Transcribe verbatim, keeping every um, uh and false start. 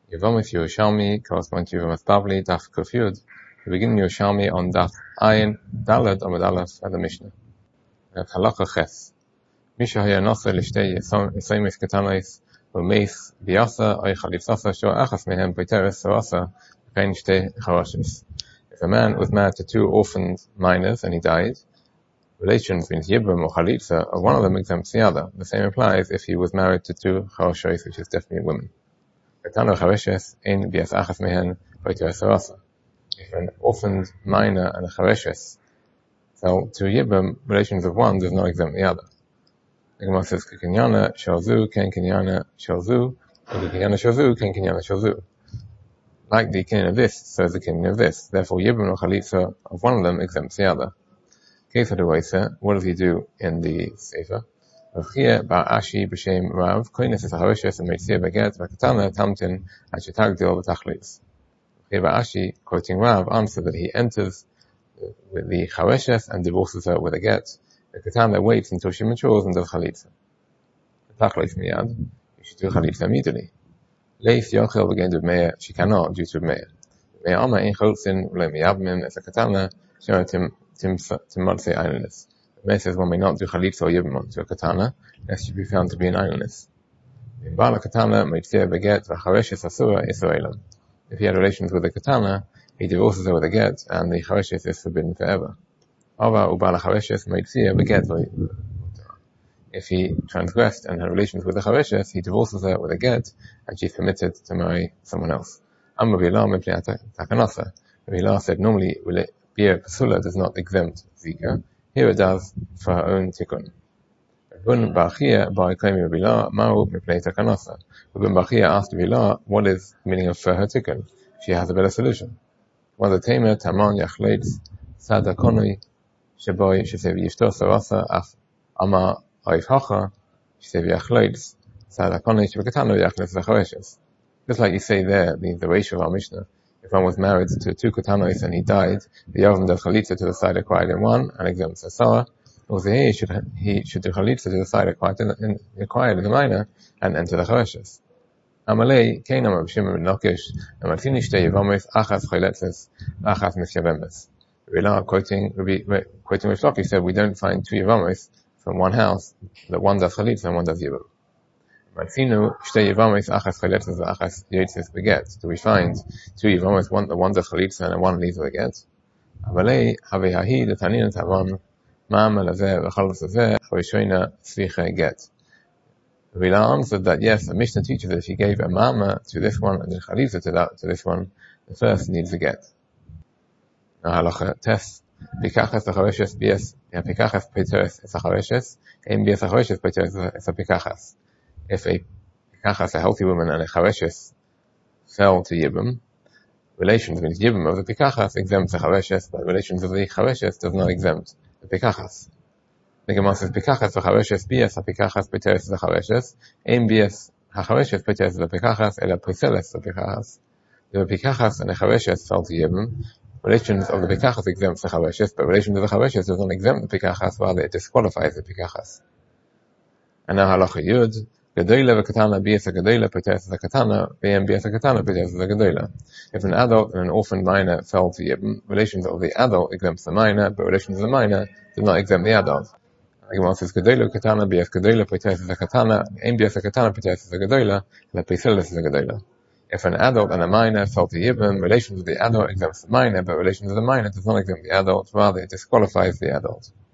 Yevamos Yerushalmi corresponds to Yevamos Bavli, Daf Kuf Yud. We begin Yerushalmi on Daf Ayin Daled Amud Aleph at the Mishnah. Halacha Ches. Misha Haya Nasa Lishtei Yisaymis Ketanos Umeis Biasa Oy Chalitzasa Shor Achas Mehem B'Teres Soasa Kain Shtei Charoshes. If a man was married to two orphaned minors and he died, relations means Yibum or Chalitza, or one of them exempts the other. The same applies if he was married to two Charoshes, which is definitely women. If an orphaned minor and a chareshes fell to Yibum, relations of one does not exempt the other. The Gemara says, Kinyana shalzu, ken kinyana shalzu, and kinyana shalzu, ken kinyana shalzu. Like the kinyan of this, so is the kinyan of this. Therefore, Yibum or chalitza of one of them exempts the other. What does he do in the Sefer? Here, Ba'ashi b'shem Rav, koines es hareshes and meitzia beget, v'katana tamtin achetagdil v'tachlis. Here, Ba'ashi, quoting Rav, answered that he enters with the chareshes and divorces her with a get. The katana waits until she matures and does chalitza. Tachlis miyad, you should do chalitza immediately. Leif yochel begin to meir, she cannot due to meir. Meir ama in chotzin v'le miyabmim es a katana, shara tim tim timotze einelis. Meir says one may not do chalitza or yibum to a katana, lest she be found to be an idleness. In Bala katana, meitzia beget, v'chareshes asura Israelam. If he had relations with a katana, he divorces her with a get, and the chareshes is forbidden forever. Ava ubala chareshes meitzia beget. If he transgressed and had relations with the chareshes, he divorces her with a get, and she's permitted to marry someone else. Amma v'ila mepnei takanasa. V'ila said normally bia pasula does not exempt zika. Here it does for her own tikkun. Rabun Bachia by claiming Rabila Ma'u Mipnei Takanasa. Rabun Bachia asked Rabila what is the meaning of for her tikkun. She has a better solution. One of the tamer Taman Yachleitz Sadakonui Shaboy Shisev Yishto Sarasa Af Ama Oif Hacha Shisev Yachleitz Sadakonui Shabakatano Yachleitz Zachareshes. Just like you say there, the, the ratio of our Mishnah. If one was married to two katanos and he died, the Yavam does chalitza to the side acquired in one and exempts the Sarah. Also here, he should, he should do chalitza to the side acquired in, in, acquired in the minor and enter the chareshes. Amalei, Kainam Rav Shimon ben Lakish, Amaltini Shtei Yavamis, Achas Chayletzes, Achas Misyavemes. Rabbi quoting, quoting Rav Lakish said, we don't find two Yavamis from one house, that one does chalitza and one does Yibum. Do we find two Yavamis, one, the one does chalitza and one leaves with a get? Amalei, Havehahi, the Tanin Tavan, Ma'am Alazeh, V'chalvazazeh, Chavishoina, Sviche get. Rabbi answered that yes, the Mishnah teaches that if he gave a mama to this one and a chalitza to that, to this one, the first needs a get. Now halacha tes, pikachas v'chareshes bies, ya pikachas peteres es hachareshes, em bies hachareshes peteres es pikachas. If a pikachas, a healthy woman, and a chareshes fell to yibum, relations means yibum of the pikachas exempts the chareshes, but relations of the chareshes does not exempt the pikachas. The Gemara says, pikachas v'chareshes bies ha-pikachas peteres v'chareshes, em bies ha-chareshes peteres v'pikachas, ela priseles v'pikachas. The pikachas and the chareshes fell to yibum. Relations of the pikachas exempts the chareshes, but relations of the chareshes does not exempt the pikachas, rather it disqualifies the pikachas. And now halacha yud, gedoyle v'katana bies ha-gedoyle peteres v'katana, em bies ha-katana peteres v'gedoyle. If an adult and an orphaned minor fell to yibum, relations of the adult exempts the minor, but relations of the minor do not exempt the adult. The Gemara says, gedoyle katana bies gedoyle peteres v'katana, em bies ha-katana peteres v'gedoyle, la priseles v'gedoyle. If an adult and a minor fell to yibum, relations of the adult exempts the minor, but relations of the minor does not exempt the adult, rather it disqualifies the adult.